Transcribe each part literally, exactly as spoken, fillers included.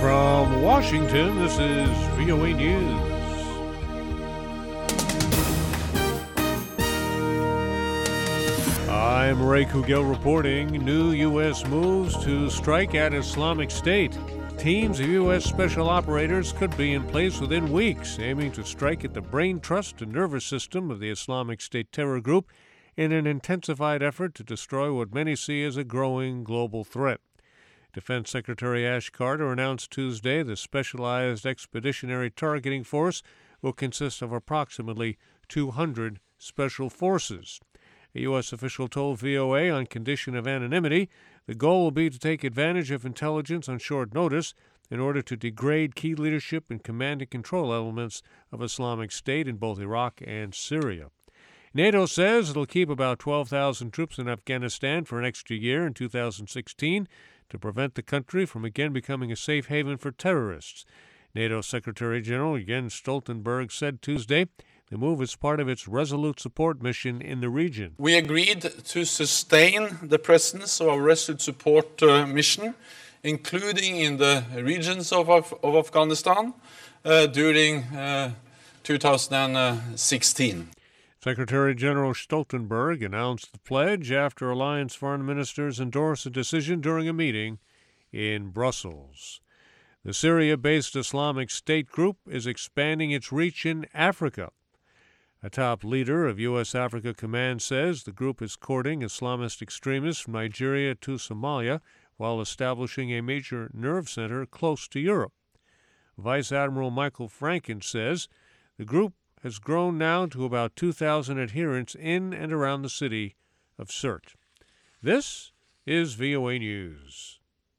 From Washington, this is V O A News. I'm Ray Kugel reporting. New U S moves to strike at Islamic State. Teams of U S special operators could be in place within weeks, aiming to strike at the brain trust and nervous system of the Islamic State terror group in an intensified effort to destroy what many see as a growing global threat. Defense Secretary Ash Carter announced Tuesday the Specialized Expeditionary Targeting Force will consist of approximately two hundred special forces. A U S official told V O A on condition of anonymity the goal will be to take advantage of intelligence on short notice in order to degrade key leadership and command and control elements of Islamic State in both Iraq and Syria. NATO says it'll keep about twelve thousand troops in Afghanistan for an extra year in two thousand sixteen to prevent the country from again becoming a safe haven for terrorists. NATO Secretary General Jens Stoltenberg said Tuesday the move is part of its resolute support mission in the region. We agreed to sustain the presence of our resolute support uh, mission, including in the regions of, of, of Afghanistan, uh, during uh, two thousand sixteen. Secretary General Stoltenberg announced the pledge after alliance foreign ministers endorsed the decision during a meeting in Brussels. The Syria-based Islamic State group is expanding its reach in Africa. A top leader of U S Africa Command says the group is courting Islamist extremists from Nigeria to Somalia while establishing a major nerve center close to Europe. Vice Admiral Michael Franken says the group has grown now to about two thousand adherents in and around the city of Sirte. This is V O A News.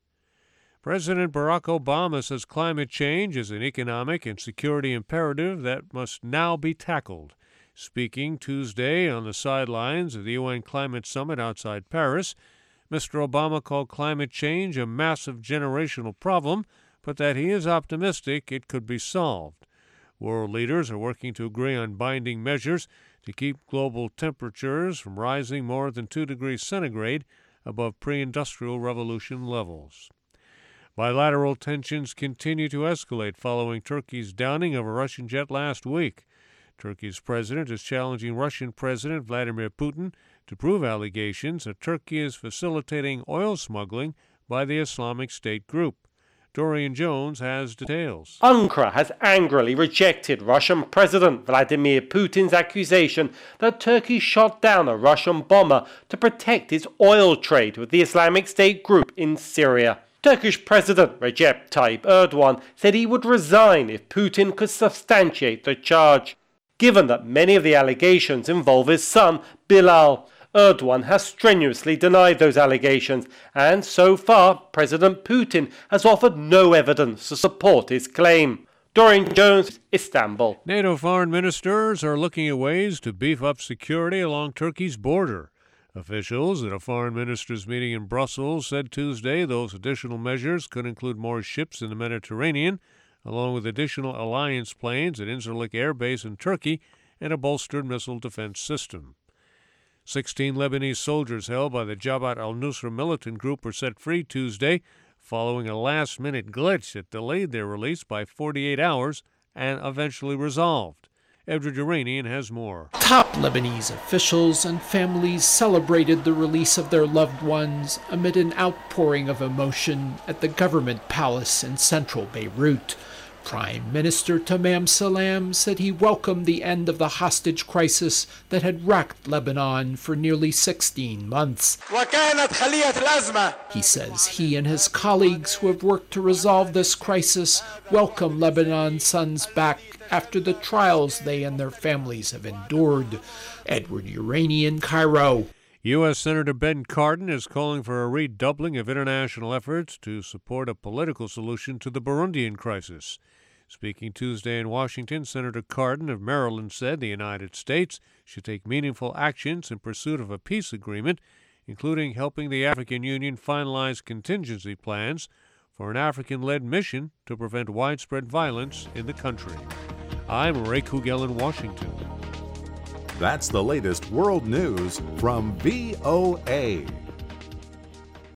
President Barack Obama says climate change is an economic and security imperative that must now be tackled. Speaking Tuesday on the sidelines of the U N Climate Summit outside Paris, Mister Obama called climate change a massive generational problem, but that he is optimistic it could be solved. World leaders are working to agree on binding measures to keep global temperatures from rising more than two degrees centigrade above pre-industrial revolution levels. Bilateral tensions continue to escalate following Turkey's downing of a Russian jet last week. Turkey's president is challenging Russian President Vladimir Putin to prove allegations that Turkey is facilitating oil smuggling by the Islamic State group. Dorian Jones has details. Ankara has angrily rejected Russian President Vladimir Putin's accusation that Turkey shot down a Russian bomber to protect its oil trade with the Islamic State group in Syria. Turkish President Recep Tayyip Erdogan said he would resign if Putin could substantiate the charge. Given that many of the allegations involve his son, Bilal, Erdogan has strenuously denied those allegations, and so far, President Putin has offered no evidence to support his claim. Dorian Jones, Istanbul. NATO foreign ministers are looking at ways to beef up security along Turkey's border. Officials at a foreign ministers' meeting in Brussels said Tuesday those additional measures could include more ships in the Mediterranean, along with additional alliance planes at Incirlik Air Base in Turkey and a bolstered missile defense system. Sixteen Lebanese soldiers held by the Jabhat al-Nusra militant group were set free Tuesday following a last-minute glitch that delayed their release by forty-eight hours and eventually resolved. Edward Uranian has more. Top Lebanese officials and families celebrated the release of their loved ones amid an outpouring of emotion at the government palace in central Beirut. Prime Minister Tamam Salam said he welcomed the end of the hostage crisis that had racked Lebanon for nearly sixteen months. He says he and his colleagues who have worked to resolve this crisis welcome Lebanon's sons back after the trials they and their families have endured. Edward Uranian, Cairo. U S. Senator Ben Cardin is calling for a redoubling of international efforts to support a political solution to the Burundian crisis. Speaking Tuesday in Washington, Senator Cardin of Maryland said the United States should take meaningful actions in pursuit of a peace agreement, including helping the African Union finalize contingency plans for an African-led mission to prevent widespread violence in the country. I'm Ray Kugel in Washington. That's the latest world news from V O A.